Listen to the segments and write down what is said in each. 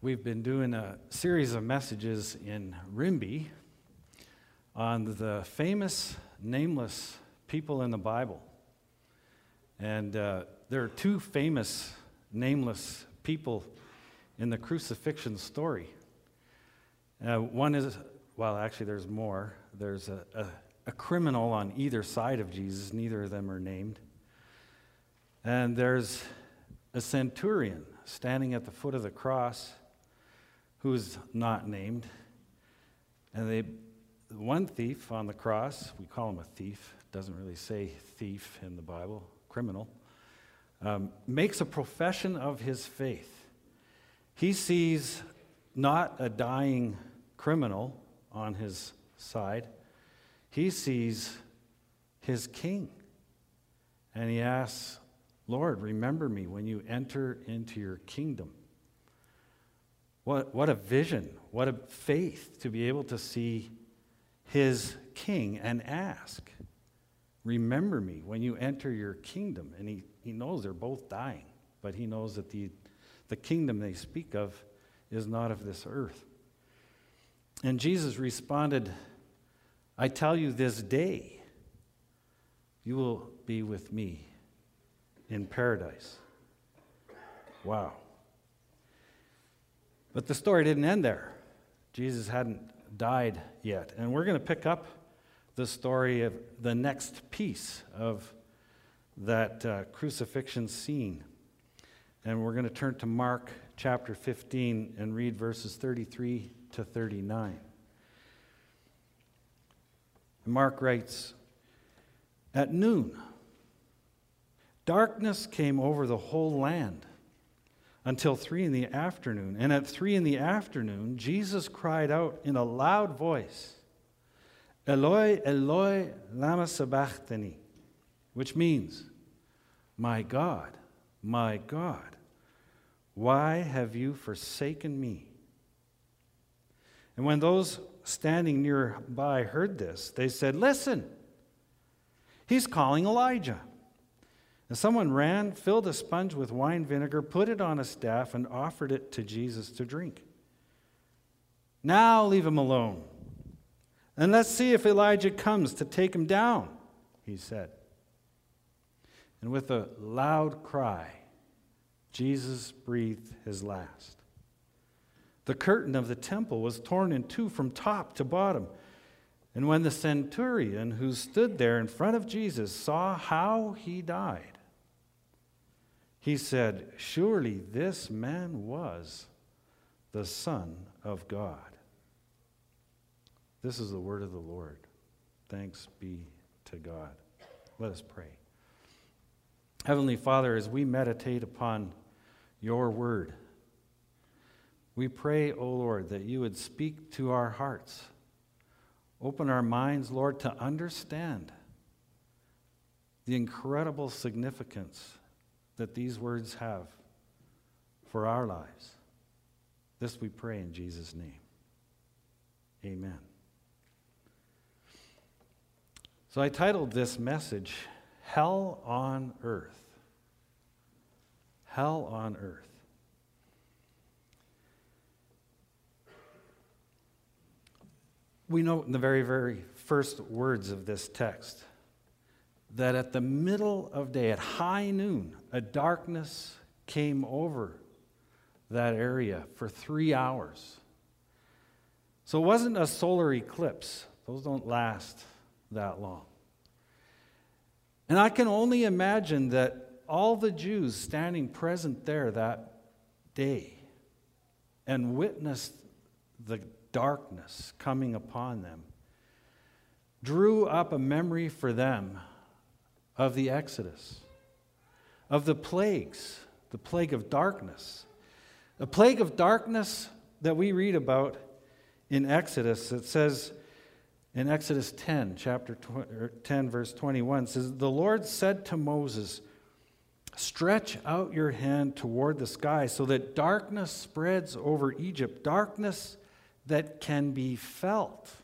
We've been doing a series of messages in Rimby on the famous nameless people in the Bible. And there are two famous nameless people in the crucifixion story. One is, well, actually there's more. There's a criminal on either side of Jesus. Neither of them are named. And there's a centurion standing at the foot of the cross who's not named. And one thief on the cross, we call him a thief, doesn't really say thief in the Bible, criminal, makes a profession of his faith. He sees not a dying criminal on his side, he sees his king. And he asks, Lord, remember me when you enter into your kingdom. What a vision, what a faith to be able to see his king and ask, remember me when you enter your kingdom. And he knows they're both dying, but he knows that the kingdom they speak of is not of this earth. And Jesus responded, I tell you this day, you will be with me in paradise. Wow. But the story didn't end there. Jesus hadn't died yet. And we're going to pick up the story of the next piece of that crucifixion scene. And we're going to turn to Mark chapter 15 and read verses 33 to 39. Mark writes, At noon, darkness came over the whole land until 3 in the afternoon. And at 3 in the afternoon, Jesus cried out in a loud voice, Eloi, Eloi, lama sabachthani, which means, my God, why have you forsaken me? And when those standing nearby heard this, they said, Listen, he's calling Elijah. And someone ran, filled a sponge with wine vinegar, put it on a staff, and offered it to Jesus to drink. Now leave him alone, and let's see if Elijah comes to take him down, he said. And with a loud cry, Jesus breathed his last. The curtain of the temple was torn in two from top to bottom. And when the centurion who stood there in front of Jesus saw how he died, he said, Surely this man was the Son of God. This is the word of the Lord. Thanks be to God. Let us pray. Heavenly Father, as we meditate upon your word, we pray, O Lord, that you would speak to our hearts. Open our minds, Lord, to understand the incredible significance that these words have for our lives. This we pray in Jesus' name. Amen. So I titled this message, Hell on Earth. Hell on Earth. We note in the very, very first words of this text that at the middle of day, at high noon, a darkness came over that area for 3 hours. So it wasn't a solar eclipse. Those don't last that long. And I can only imagine that all the Jews standing present there that day and witnessed the darkness coming upon them drew up a memory for them of the Exodus, of the plagues, the plague of darkness. A plague of darkness that we read about in Exodus. It says in Exodus 10, chapter 10, verse 21, says, The Lord said to Moses, Stretch out your hand toward the sky so that darkness spreads over Egypt, darkness that can be felt.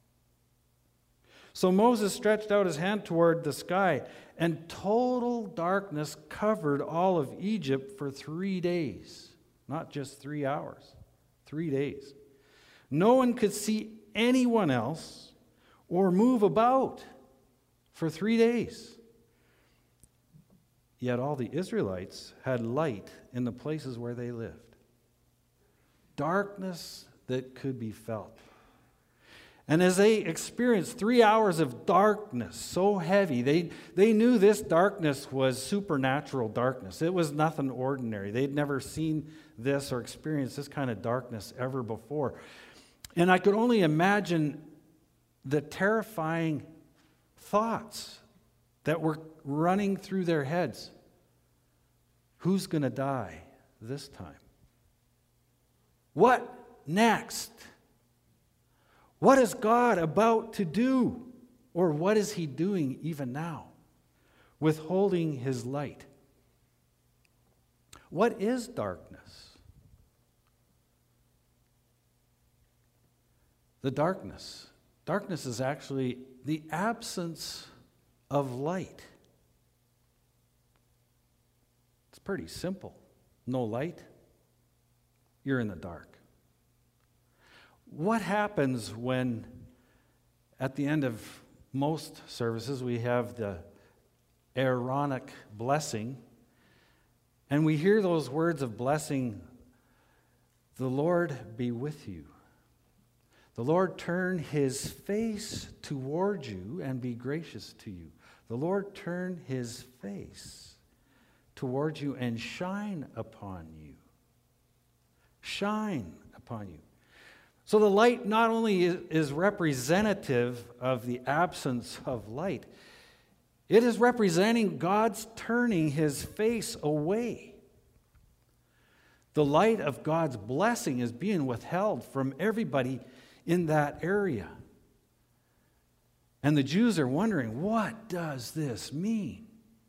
So Moses stretched out his hand toward the sky, and total darkness covered all of Egypt for 3 days, not just 3 hours. 3 days. No one could see anyone else or move about for 3 days. Yet all the Israelites had light in the places where they lived. Darkness that could be felt. And as they experienced 3 hours of darkness so heavy, they knew this darkness was supernatural darkness. It was nothing ordinary. They'd never seen this or experienced this kind of darkness ever before. And I could only imagine the terrifying thoughts that were running through their heads. Who's going to die this time? What next? What is God about to do? Or what is he doing even now? Withholding his light. What is darkness? The darkness. Darkness is actually the absence of light. It's pretty simple. No light, you're in the dark. What happens when, at the end of most services, we have the Aaronic blessing, and we hear those words of blessing, the Lord be with you. The Lord turn his face toward you and be gracious to you. The Lord turn his face toward you and shine upon you. Shine upon you. So the light not only is representative of the absence of light, it is representing God's turning his face away. The light of God's blessing is being withheld from everybody in that area. And the Jews are wondering, what does this mean?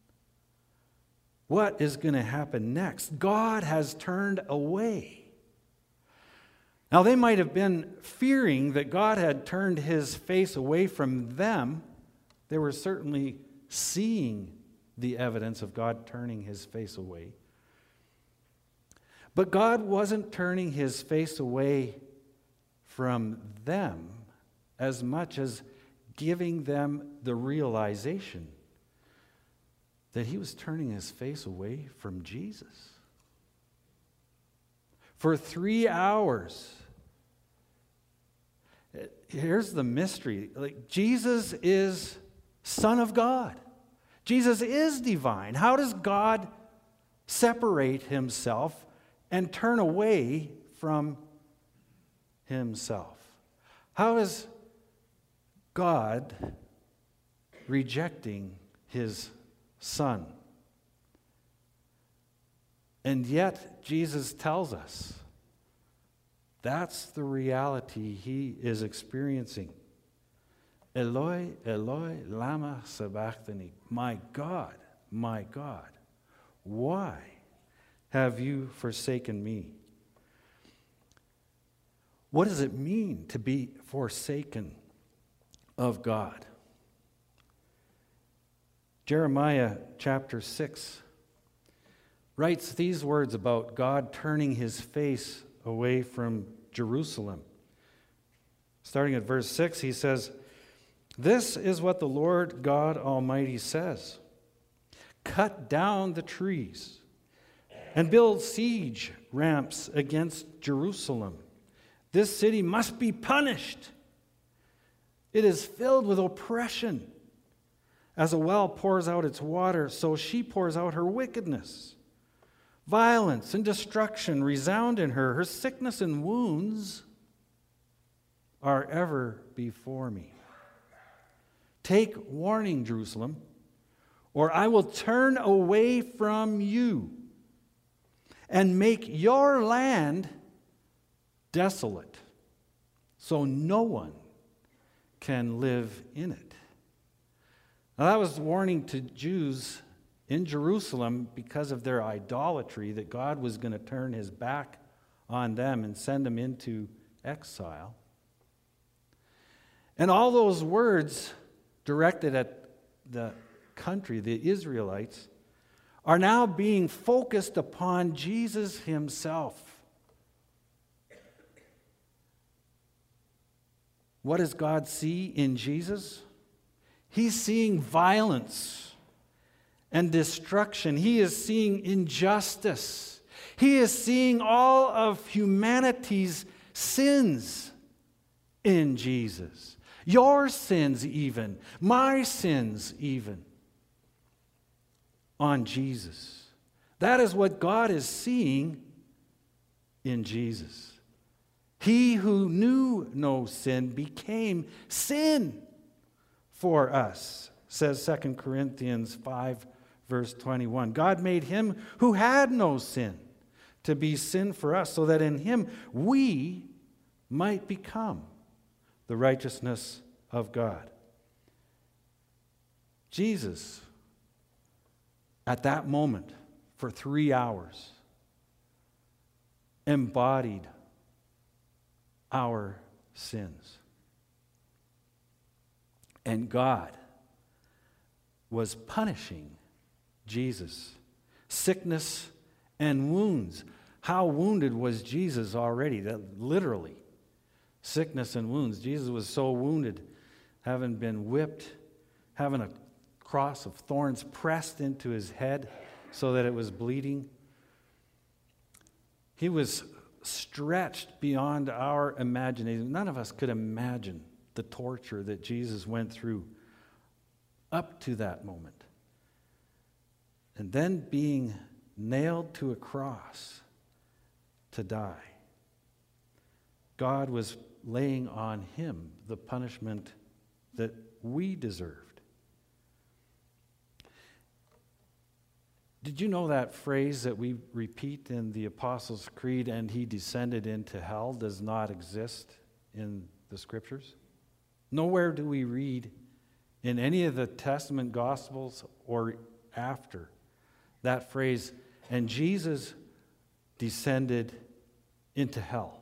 What is going to happen next? God has turned away. Now, they might have been fearing that God had turned his face away from them. They were certainly seeing the evidence of God turning his face away. But God wasn't turning his face away from them as much as giving them the realization that he was turning his face away from Jesus. For 3 hours. Here's the mystery. Jesus is Son of God. Jesus is divine. How does God separate himself and turn away from himself? How is God rejecting his Son? And yet, Jesus tells us that's the reality he is experiencing. Eloi, Eloi, lama sabachthani. My God, why have you forsaken me? What does it mean to be forsaken of God? Jeremiah chapter 6 writes these words about God turning his face away from Jerusalem. Starting at verse 6, he says, "This is what the Lord God Almighty says. Cut down the trees and build siege ramps against Jerusalem. This city must be punished. It is filled with oppression. As a well pours out its water, so she pours out her wickedness. Violence and destruction resound in her. Her sickness and wounds are ever before me. Take warning, Jerusalem, or I will turn away from you and make your land desolate, so no one can live in it." Now that was warning to Jews in Jerusalem because of their idolatry, that God was going to turn his back on them and send them into exile. And all those words directed at the country, the Israelites, are now being focused upon Jesus himself. what does God see in Jesus? He's seeing violence and destruction. He is seeing injustice. He is seeing all of humanity's sins in Jesus. Your sins even, my sins even, on Jesus. That is what God is seeing in Jesus. He who knew no sin became sin for us, says 2 Corinthians 5, verse 21. God made him who had no sin to be sin for us, so that in him we might become the righteousness of God. Jesus, at that moment, for 3 hours, embodied our sins. And God was punishing Jesus. Sickness and wounds. How wounded was Jesus already? That literally, sickness and wounds. Jesus was so wounded, having been whipped, having a cross of thorns pressed into his head so that it was bleeding. He was stretched beyond our imagination. None of us could imagine the torture that Jesus went through up to that moment. And then being nailed to a cross to die. God was laying on him the punishment that we deserved. Did you know that phrase that we repeat in the Apostles' Creed, and he descended into hell, does not exist in the Scriptures? Nowhere do we read in any of the Testament Gospels or after that phrase, and Jesus descended into hell.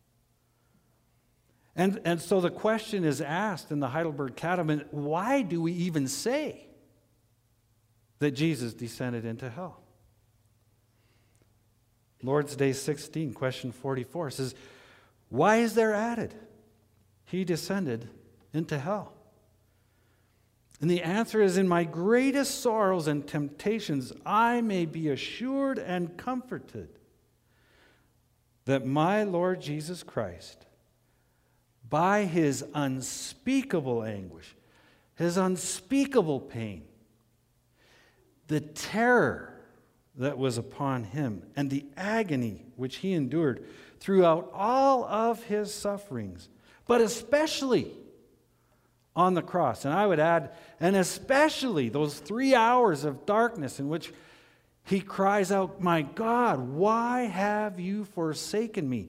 And so the question is asked in the Heidelberg Catechism, why do we even say that Jesus descended into hell? Lord's Day 16, question 44 says, why is there added, he descended into hell? And the answer is, in my greatest sorrows and temptations, I may be assured and comforted that my Lord Jesus Christ, by his unspeakable anguish, his unspeakable pain, the terror that was upon him, and the agony which he endured throughout all of his sufferings, but especially on the cross. And I would add, and especially those 3 hours of darkness in which he cries out, my God, why have you forsaken me?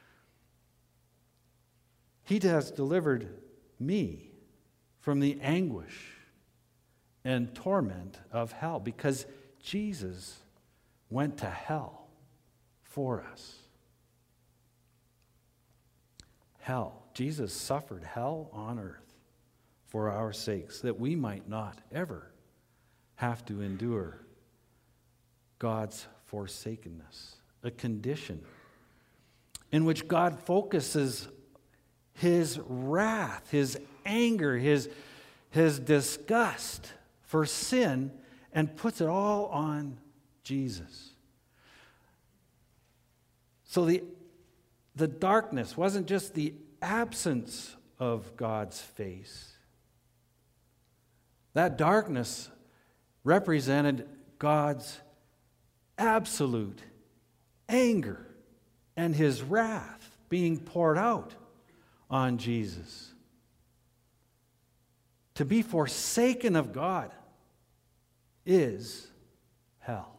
He has delivered me from the anguish and torment of hell, because Jesus went to hell for us. Hell. Jesus suffered hell on earth for our sakes, that we might not ever have to endure God's forsakenness, a condition in which God focuses his wrath, his anger, his disgust for sin, and puts it all on Jesus. So the darkness wasn't just the absence of God's face. That darkness represented God's absolute anger and his wrath being poured out on Jesus. To be forsaken of God is hell.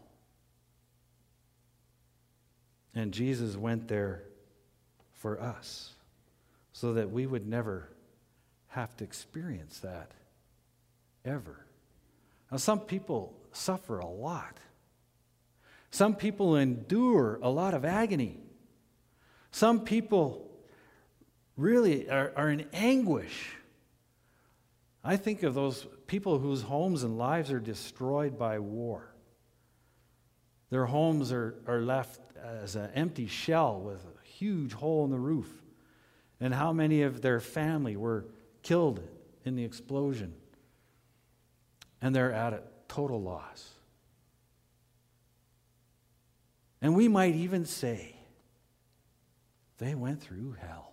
And Jesus went there for us so that we would never have to experience that ever. Now, some people suffer a lot. Some people endure a lot of agony. Some people really are in anguish. I think of those people whose homes and lives are destroyed by war. Their homes are left as an empty shell with a huge hole in the roof. and how many of their family were killed in the explosion. And they're at a total loss. And we might even say they went through hell.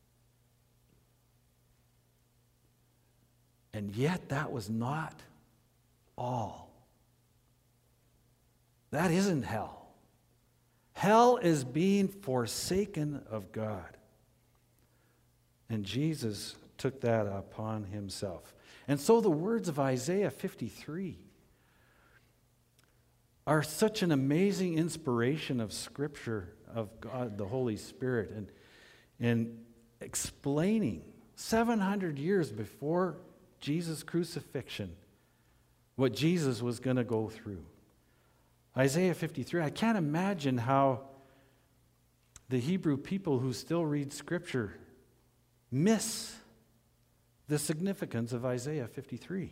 And yet that was not all. That isn't hell. Hell is being forsaken of God. And Jesus took that upon himself. And so the words of Isaiah 53 are such an amazing inspiration of Scripture, of God, the Holy Spirit, and explaining 700 years before Jesus' crucifixion what Jesus was going to go through. Isaiah 53, I can't imagine how the Hebrew people who still read Scripture miss the significance of Isaiah 53.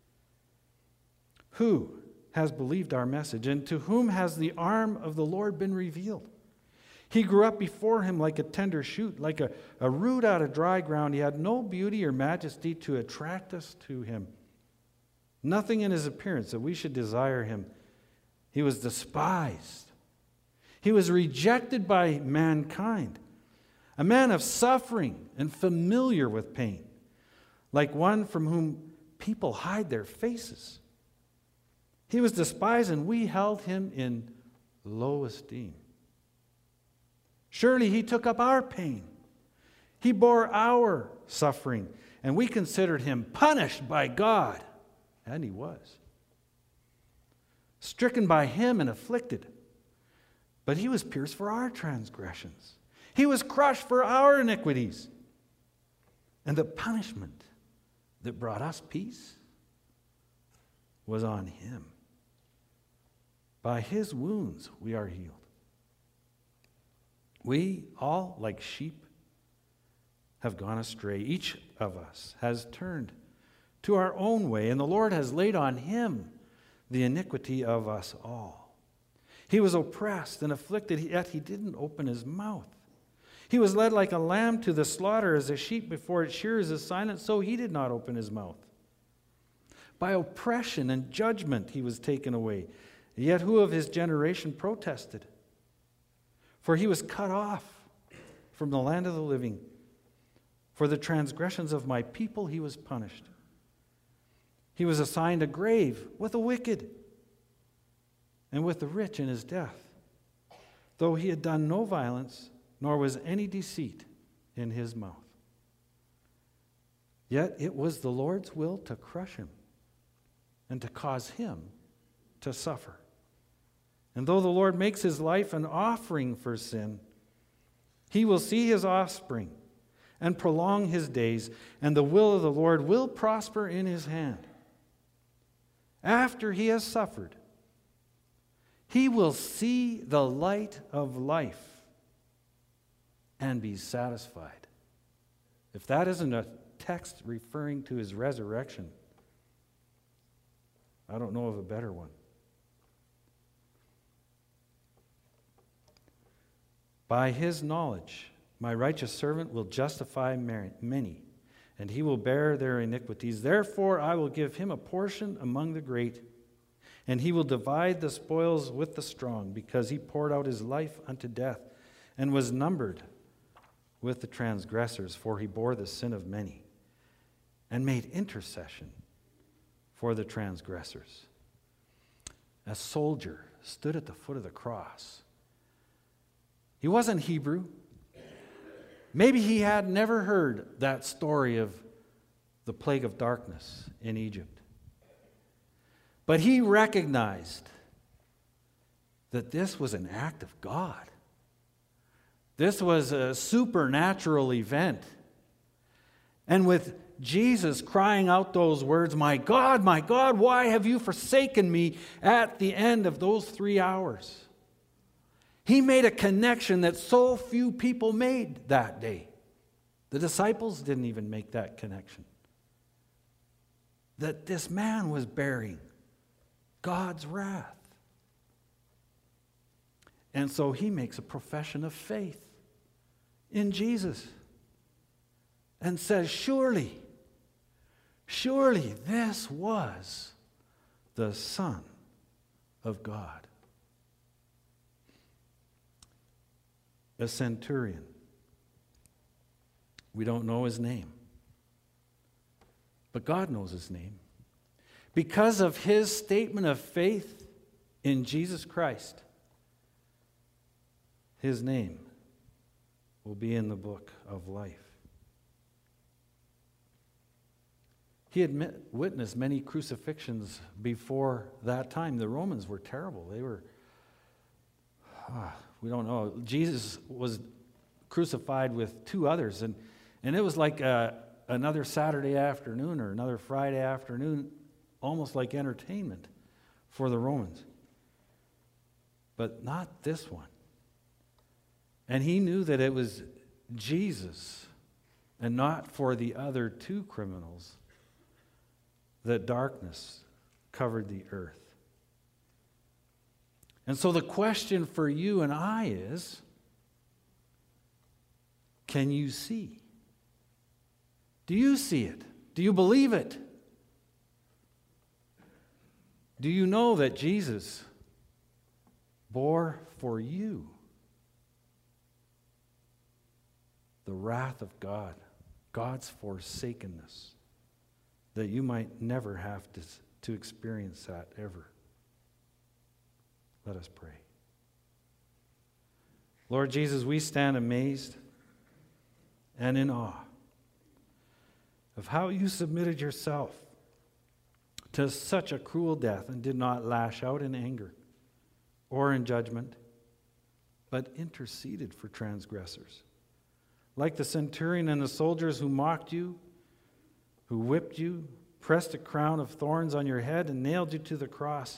Who has believed our message, and to whom has the arm of the Lord been revealed? He grew up before him like a tender shoot, like a root out of dry ground. He had no beauty or majesty to attract us to him. Nothing in his appearance that we should desire him. He was despised. He was rejected by mankind. A man of suffering and familiar with pain, like one from whom people hide their faces. He was despised, and we held him in low esteem. Surely he took up our pain. He bore our suffering, and we considered him punished by God. And he was. Stricken by him and afflicted. But he was pierced for our transgressions. He was crushed for our iniquities. And the punishment that brought us peace was on him. By his wounds we are healed. We all, like sheep, have gone astray. Each of us has turned to our own way, and the Lord has laid on him the iniquity of us all. He was oppressed and afflicted, yet he didn't open his mouth. He was led like a lamb to the slaughter, as a sheep before its shearers is silent, so he did not open his mouth. By oppression and judgment he was taken away. Yet who of his generation protested? For he was cut off from the land of the living. For the transgressions of my people he was punished. He was assigned a grave with the wicked and with the rich in his death, though he had done no violence, nor was any deceit in his mouth. Yet it was the Lord's will to crush him and to cause him to suffer. And though the Lord makes his life an offering for sin, he will see his offspring and prolong his days, and the will of the Lord will prosper in his hand. After he has suffered, he will see the light of life and be satisfied. If that isn't a text referring to his resurrection, I don't know of a better one. By his knowledge, my righteous servant will justify many, and he will bear their iniquities. Therefore, I will give him a portion among the great, and he will divide the spoils with the strong, because he poured out his life unto death and was numbered with the transgressors, for he bore the sin of many and made intercession for the transgressors. A soldier stood at the foot of the cross. He wasn't Hebrew. Maybe he had never heard that story of the plague of darkness in Egypt. But he recognized that this was an act of God. This was a supernatural event. And with Jesus crying out those words, my God, why have you forsaken me?" at the end of those 3 hours, he made a connection that so few people made that day. The disciples didn't even make that connection. That this man was bearing God's wrath. And so he makes a profession of faith in Jesus. and says, surely this was the Son of God. A centurion. We don't know his name, but God knows his name. Because of his statement of faith in Jesus Christ, his name will be in the book of life. He had witnessed many crucifixions before that time. The Romans were terrible. They were, we don't know. Jesus was crucified with two others, and it was like another Saturday afternoon or another Friday afternoon, almost like entertainment for the Romans. But not this one. And he knew that it was Jesus and not for the other two criminals that darkness covered the earth. And so the question for you and I is, can you see? Do you see it? Do you believe it? Do you know that Jesus bore for you the wrath of God, God's forsakenness, that you might never have to experience that ever? Let us pray. Lord Jesus, we stand amazed and in awe of how you submitted yourself to such a cruel death and did not lash out in anger or in judgment, but interceded for transgressors. Like the centurion and the soldiers who mocked you, who whipped you, pressed a crown of thorns on your head, and nailed you to the cross.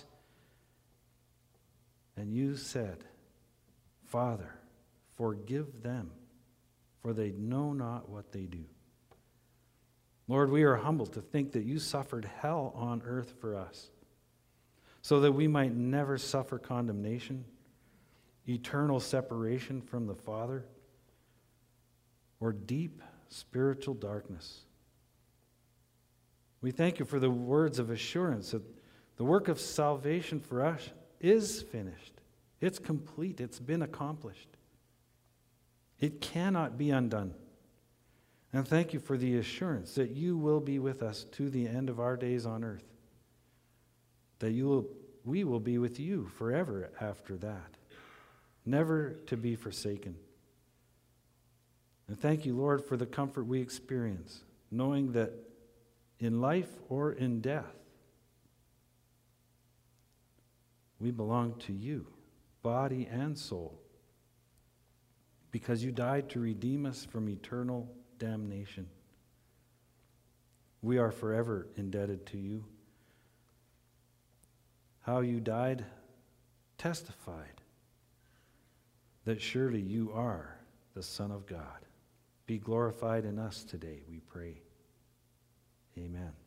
And you said, Father, forgive them, for they know not what they do. Lord, we are humbled to think that you suffered hell on earth for us, so that we might never suffer condemnation, eternal separation from the Father, or deep spiritual darkness. We thank you for the words of assurance that the work of salvation for us is finished. It's complete. It's been accomplished. It cannot be undone. And thank you for the assurance that you will be with us to the end of our days on earth, that we will be with you forever after that, never to be forsaken. And thank you, Lord, for the comfort we experience, knowing that in life or in death, we belong to you, body and soul, because you died to redeem us from eternal damnation. We are forever indebted to you. How you died testified that surely you are the Son of God. Be glorified in us today, we pray. Amen.